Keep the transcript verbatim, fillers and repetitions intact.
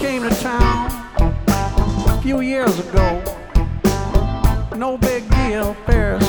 came to town a few years ago. No big deal, Paris